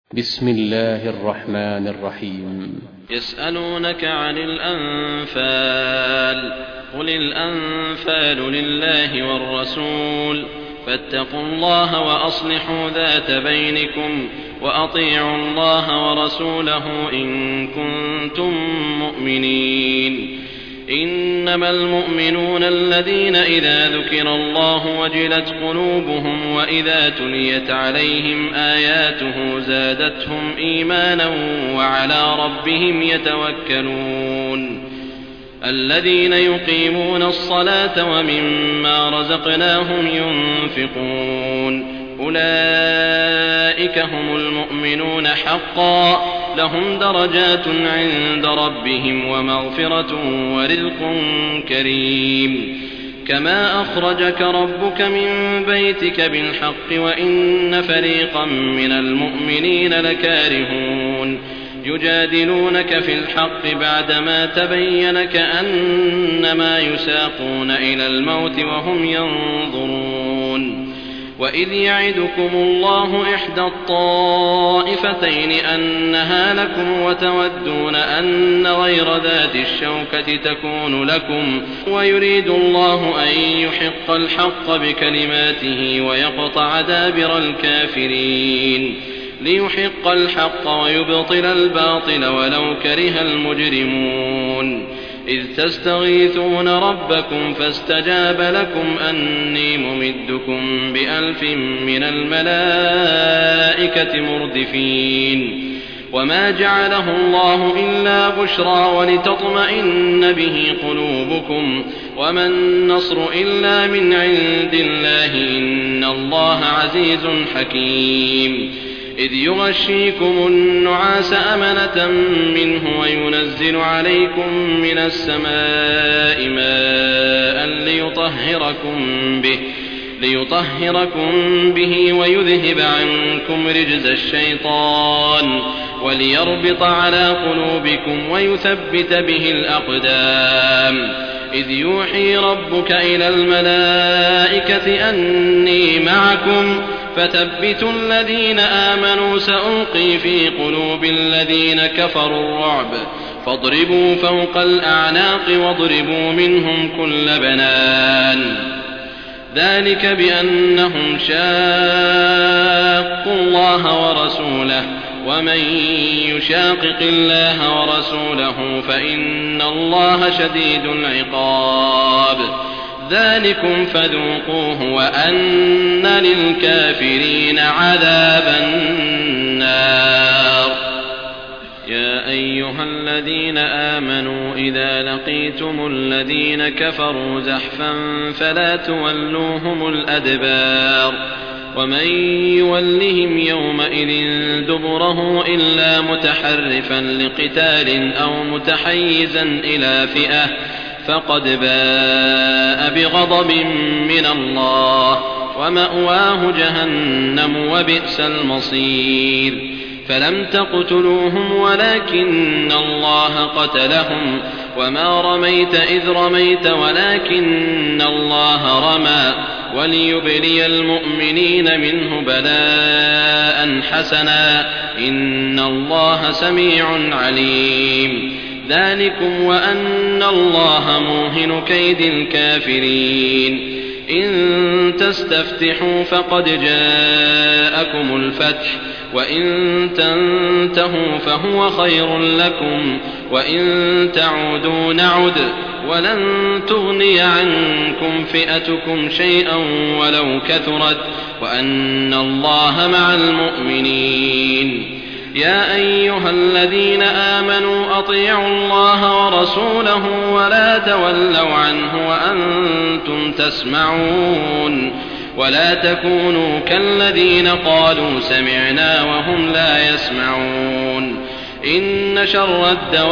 بسم الله الرحمن الرحيم. يسألونك عن الأنفال، قل الأنفال لله والرسول، فاتقوا الله وأصلحوا ذات بينكم، وأطيعوا الله ورسوله إن كنتم مؤمنين. إنما المؤمنون الذين إذا ذكر الله وجلت قلوبهم وإذا تليت عليهم آياته زادتهم إيمانا وعلى ربهم يتوكلون. الذين يقيمون الصلاة ومما رزقناهم ينفقون، أولئك هم المؤمنون حقا، لهم درجات عند ربهم ومغفرة ورزق كريم. كما أخرجك ربك من بيتك بالحق وإن فريقا من المؤمنين لكارهون، يجادلونك في الحق بعدما تبين كأنما يساقون إلى الموت وهم ينظرون. وإذ يعدكم الله إحدى الطائفتين أنها لكم وتودون أن غير ذات الشوكة تكون لكم، ويريد الله أن يحق الحق بكلماته ويقطع دابر الكافرين، ليحق الحق ويبطل الباطل ولو كره المجرمون. إذ تستغيثون ربكم فاستجاب لكم أني ممدكم ب1000 من الملائكة مردفين. وما جعله الله إلا بشرى ولتطمئن به قلوبكم، وما النصر إلا من عند الله، إن الله عزيز حكيم. إذ يغشيكم النعاس أمنة منه وينزل عليكم من السماء ماء ليطهركم به ويذهب عنكم رجز الشيطان وليربط على قلوبكم ويثبت به الأقدام. إذ يوحي ربك إلى الملائكة أني معكم فثبتوا الذين آمنوا، سألقي في قلوب الذين كفروا الرعب، فاضربوا فوق الأعناق واضربوا منهم كل بنان. ذلك بأنهم شاقوا الله ورسوله، ومن يشاقق الله ورسوله فإن الله شديد العقاب. ذلكم فذوقوه وأن للكافرين عذاب النار. يا أيها الذين آمنوا إذا لقيتم الذين كفروا زحفا فلا تولوهم الأدبار، ومن يولهم يومئذ دبره إلا متحرفا لقتال أو متحيزا إلى فئة فقد باء بغضب من الله، ومأواه جهنم وبئس المصير. فلم تقتلوهم ولكن الله قتلهم، وما رميت إذ رميت ولكن الله رمى، وليبلي المؤمنين منه بلاء حسنا، إن الله سميع عليم. ذلكم وأن الله موهن كيد الكافرين. إن تستفتحوا فقد جاءكم الفتح، وإن تنتهوا فهو خير لكم، وإن تعودوا نعد، ولن تغني عنكم فئتكم شيئا ولو كثرت، وأن الله مع المؤمنين. يا أيها الذين آمنوا أطيعوا الله ورسوله ولا تولوا عنه وأنتم تسمعون، ولا تكونوا كالذين قالوا سمعنا وهم لا يسمعون. إن شر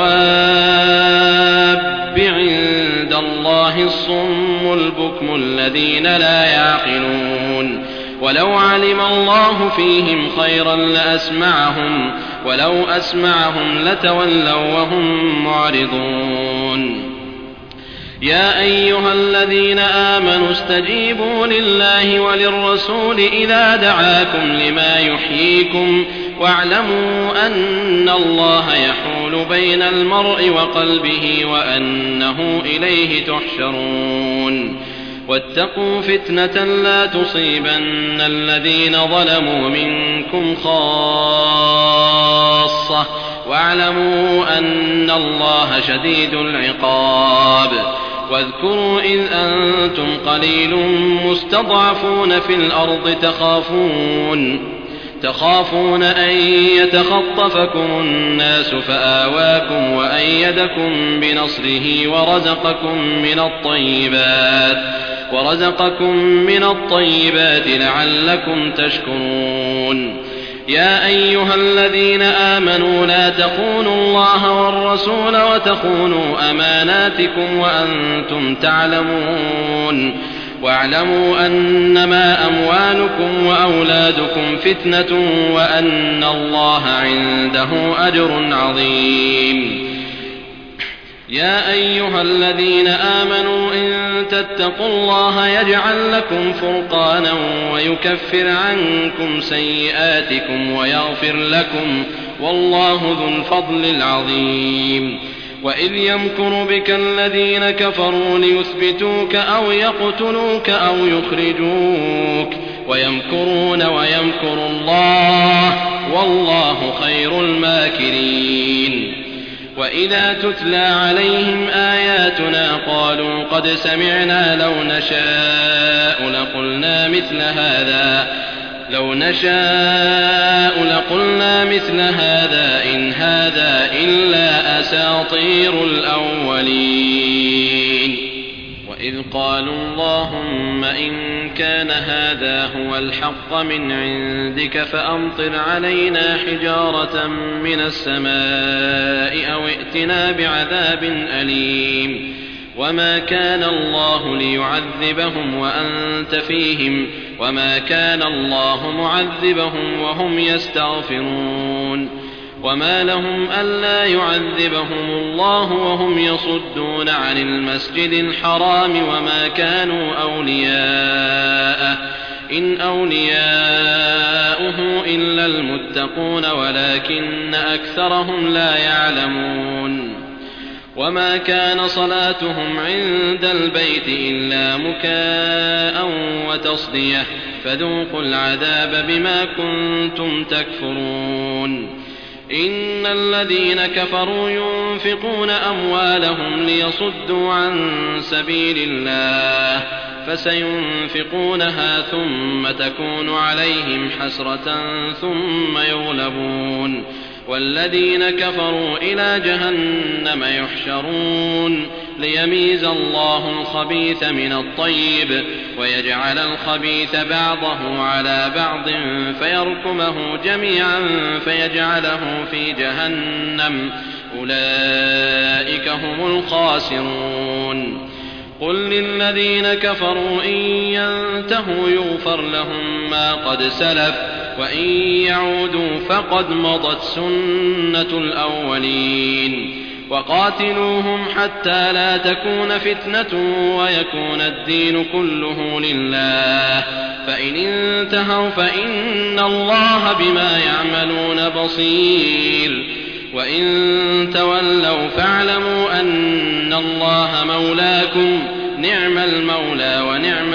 الدواب عند الله الصم البكم الذين لا يعقلون. ولو علم الله فيهم خيرا لأسمعهم، ولو أسمعهم لتولوا وهم معرضون. يا أيها الذين آمنوا استجيبوا لله وللرسول إذا دعاكم لما يحييكم، واعلموا أن الله يحول بين المرء وقلبه وأنه إليه تحشرون واتقوا فتنة لا تصيبن الذين ظلموا منكم خاصة واعلموا أن الله شديد العقاب واذكروا إذ أنتم قليل مستضعفون في الأرض تخافون أن يتخطفكم الناس فآواكم وأيدكم بنصره ورزقكم من الطيبات لعلكم تشكرون يا أيها الذين آمنوا لا تخونوا الله والرسول وتخونوا أماناتكم وأنتم تعلمون واعلموا أنما أموالكم وأولادكم فتنة وأن الله عنده أجر عظيم يا أيها الذين آمنوا إن تتقوا الله يجعل لكم فرقانا ويكفر عنكم سيئاتكم ويغفر لكم والله ذو الفضل العظيم وإذ يمكر بك الذين كفروا ليثبتوك أو يقتلوك أو يخرجوك ويمكرون ويمكر الله والله خير الماكرين وإذا تتلى عليهم آياتنا قالوا قد سمعنا لو نشاء لقلنا مثل هذا إن هذا إلا أساطير الأولين وإذ قالوا اللهم إن كان هذا هو الحق من عندك فأمطر علينا حجارة من السماء أو ائتنا بعذاب أليم وما كان الله ليعذبهم وأنت فيهم وما كان الله معذبهم وهم يستغفرون وما لهم ألا يعذبهم الله وهم يصدون عن المسجد الحرام وما كانوا أولياءه إن أولياؤه إلا المتقون ولكن أكثرهم لا يعلمون وما كان صلاتهم عند البيت إلا مكاء وتصدية فذوقوا العذاب بما كنتم تكفرون إن الذين كفروا ينفقون أموالهم ليصدوا عن سبيل الله فسينفقونها ثم تكون عليهم حسرة ثم يغلبون والذين كفروا إلى جهنم يحشرون ليميز الله الخبيث من الطيب ويجعل الخبيث بعضه على بعض فيركمه جميعا فيجعله في جهنم أولئك هم الخاسرون قل للذين كفروا إن ينتهوا يغفر لهم ما قد سلف وإن يعودوا فقد مضت سنة الأولين وقاتلوهم حتى لا تكون فتنة ويكون الدين كله لله فإن انتهوا فإن الله بما يعملون بصير وإن تولوا فاعلموا أن الله مولاكم نعم المولى ونعم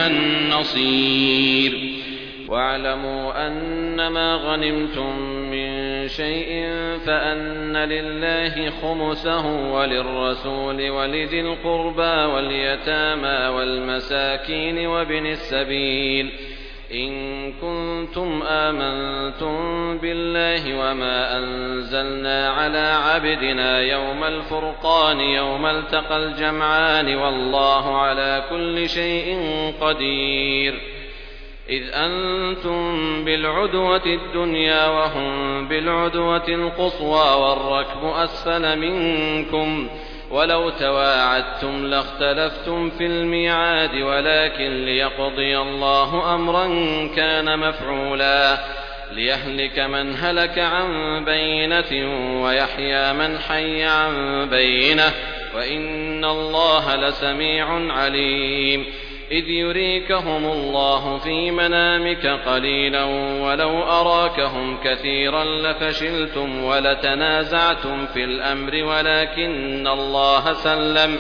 النصير واعلموا أنما غنمتم من شيء فأن لله خمسه وللرسول ولذي القربى واليتامى والمساكين وابن السبيل إن كنتم آمنتم بالله وما أنزلنا على عبدنا يوم الفرقان يوم التقى الجمعان والله على كل شيء قدير إذ أنتم بالعدوة الدنيا وهم بالعدوة القصوى والركب أسفل منكم ولو تواعدتم لاختلفتم في الميعاد ولكن ليقضي الله أمرا كان مفعولا ليهلك من هلك عن بينة ويحيى من حي عن بينة وإن الله لسميع عليم إذ يريكهم الله في منامك قليلا ولو أراكهم كثيرا لفشلتم ولتنازعتم في الأمر ولكن الله سلم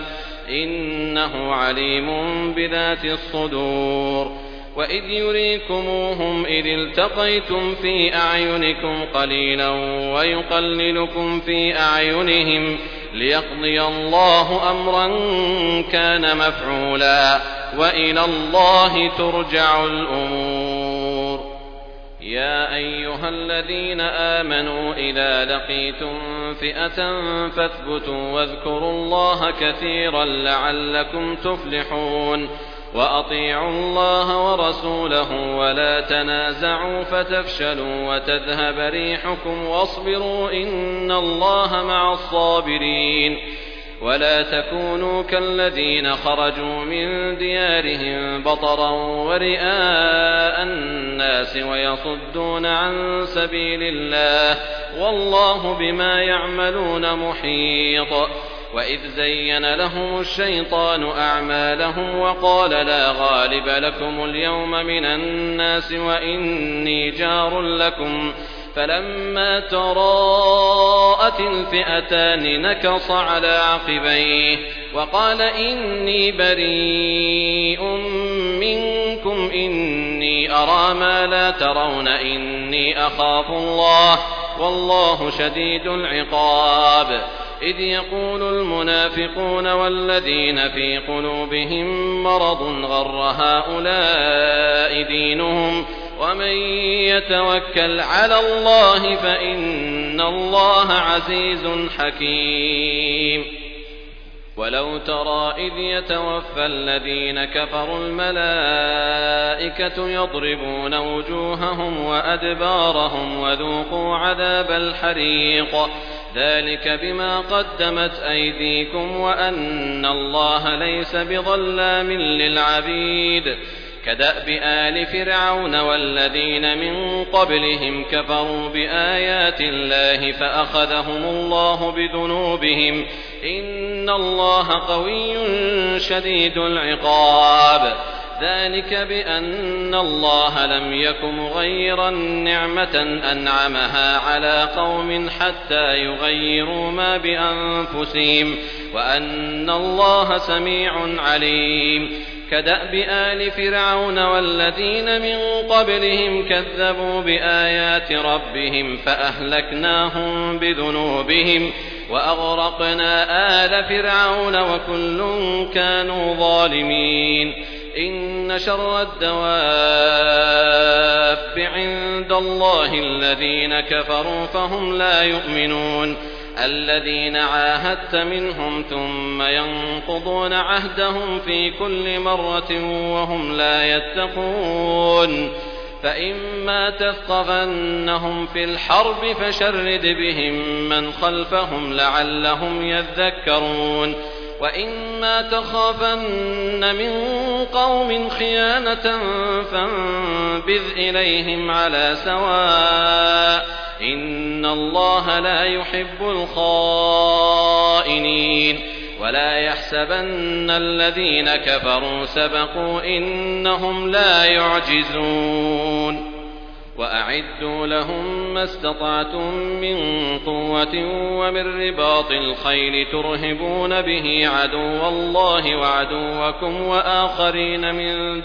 إنه عليم بذات الصدور وإذ يريكموهم إذ التقيتم في أعينكم قليلا ويقللكم في أعينهم ليقضي الله أمرا كان مفعولا وإلى الله ترجع الأمور. يا أيها الذين آمنوا إذا لقيتم فئة فاثبتوا واذكروا الله كثيرا لعلكم تفلحون وأطيعوا الله ورسوله ولا تنازعوا فتفشلوا وتذهب ريحكم واصبروا إن الله مع الصابرين. ولا تكونوا كالذين خرجوا من ديارهم بطرا ورئاء الناس ويصدون عن سبيل الله والله بما يعملون محيط. وإذ زين لهم الشيطان أعمالهم وقال لا غالب لكم اليوم من الناس وإني جار لكم فلما تراءت الفئتان نكص على عقبيه وقال إني بريء منكم إني أرى ما لا ترون إني أخاف الله والله شديد العقاب. إذ يقول المنافقون والذين في قلوبهم مرض غر هؤلاء دينهم ومن يتوكل على الله فإن الله عزيز حكيم. ولو ترى إذ يتوفى الذين كفروا الملائكة يضربون وجوههم وأدبارهم وذوقوا عذاب الحريق ذلك بما قدمت أيديكم وأن الله ليس بظلام للعبيد. كدأب آل فرعون والذين من قبلهم كفروا بآيات الله فأخذهم الله بذنوبهم إن الله قوي شديد العقاب. ذلك بأن الله لم يك مغيرا نعمة أنعمها على قوم حتى يغيروا ما بأنفسهم وأن الله سميع عليم. كدأب آل فرعون والذين من قبلهم كذبوا بآيات ربهم فأهلكناهم بذنوبهم وأغرقنا آل فرعون وكل كانوا ظالمين. إن شر الدواب عند الله الذين كفروا فهم لا يؤمنون الذين عاهدت منهم ثم ينقضون عهدهم في كل مرة وهم لا يتقون. فإما تثقفنهم في الحرب فشرد بهم من خلفهم لعلهم يذكرون. وإما تخافن من قوم خيانة فانبذ إليهم على سواء إن الله لا يحب الخائنين. ولا يحسبن الذين كفروا سبقوا إنهم لا يعجزون. وأعدوا لهم ما استطعتم من قوة ومن رباط الخيل ترهبون به عدو الله وعدوكم وآخرين من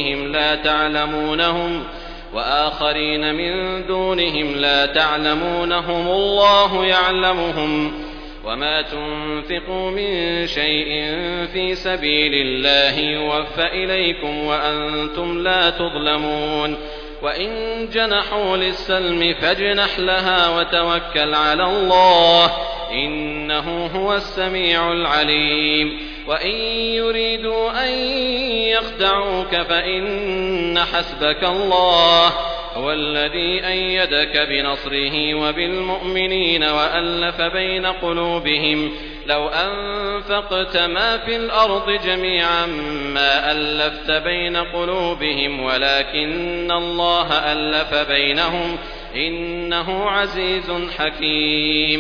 دونهم لا تعلمونهم الله يعلمهم. وما تنفقوا من شيء في سبيل الله يوفى إليكم وأنتم لا تظلمون. وإن جنحوا للسلم فاجنح لها وتوكل على الله إنه هو السميع العليم. وإن يريدوا أن يخدعوك فإن حسبك الله هو الذي أيدك بنصره وبالمؤمنين وألف بين قلوبهم لو أنفقت ما في الأرض جميعا ما ألفت بين قلوبهم ولكن الله ألف بينهم إنه عزيز حكيم.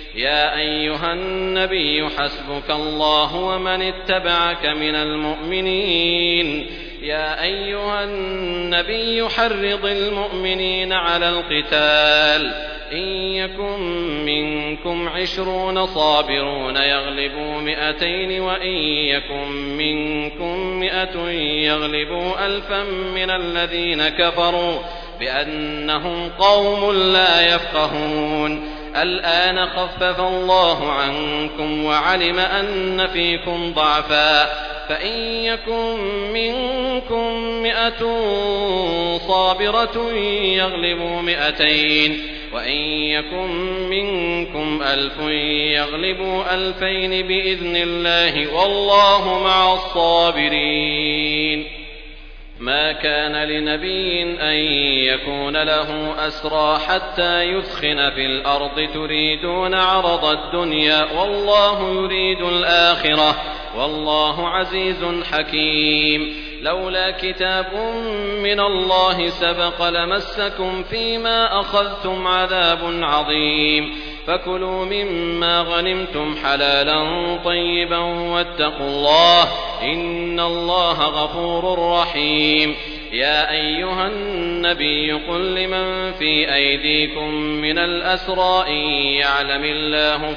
يا أيها النبي حسبك الله ومن اتبعك من المؤمنين يا أيها النبي حرض المؤمنين على القتال إن يكن منكم 20 صابرون يغلبوا 200 وإن يكن منكم 100 يغلبوا 1000 من الذين كفروا بأنهم قوم لا يفقهون الآن خفف الله عنكم وعلم أن فيكم ضعفا فإن يكن منكم 100 صابرة يغلبوا 200 وإن يكن منكم 1000 يغلبوا 2000 بإذن الله والله مع الصابرين ما كان لنبي أن يكون له أسرى حتى يثخن في الأرض تريدون عرض الدنيا والله يريد الآخرة والله عزيز حكيم لولا كتاب من الله سبق لمسكم فيما أخذتم عذاب عظيم فكلوا مما غنمتم حلالا طيبا واتقوا الله إن الله غفور رحيم يا أيها النبي قل لمن في أيديكم من الأسرى إن يعلم الله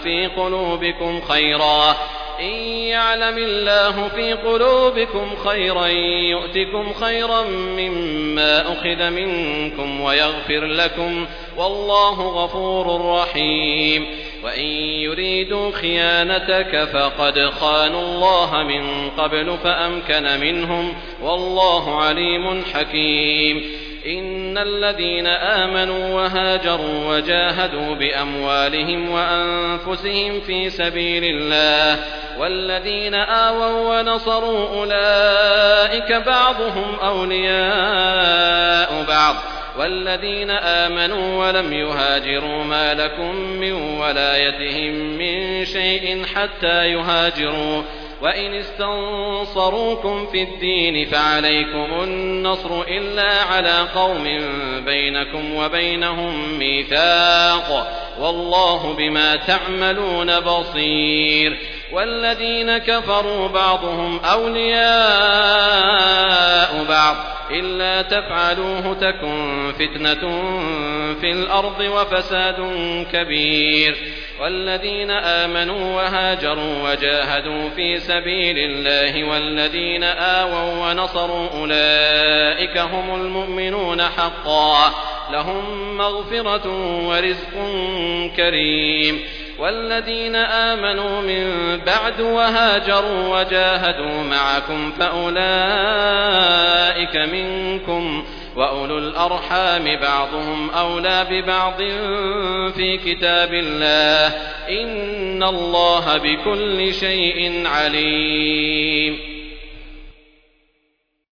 في قلوبكم خيرا يؤتكم خيرا مما أخذ منكم ويغفر لكم والله غفور رحيم وإن يريدوا خيانتك فقد خانوا الله من قبل فأمكن منهم والله عليم حكيم إن الذين آمنوا وهاجروا وجاهدوا بأموالهم وأنفسهم في سبيل الله والذين آووا ونصروا أولئك بعضهم أولياء بعض والذين آمنوا ولم يهاجروا ما لكم من ولايتهم من شيء حتى يهاجروا وإن استنصروكم في الدين فعليكم النصر إلا على قوم بينكم وبينهم ميثاق والله بما تعملون بصير والذين كفروا بعضهم أولياء بعض إلا تفعلوه تكن فتنة في الأرض وفساد كبير والذين آمنوا وهاجروا وجاهدوا في سبيل الله والذين آووا ونصروا أولئك هم المؤمنون حقا لهم مغفرة ورزق كريم والذين آمنوا من بعد وهاجروا وجاهدوا معكم فأولئك منكم وأولو الأرحام بعضهم أولى ببعض في كتاب الله إن الله بكل شيء عليم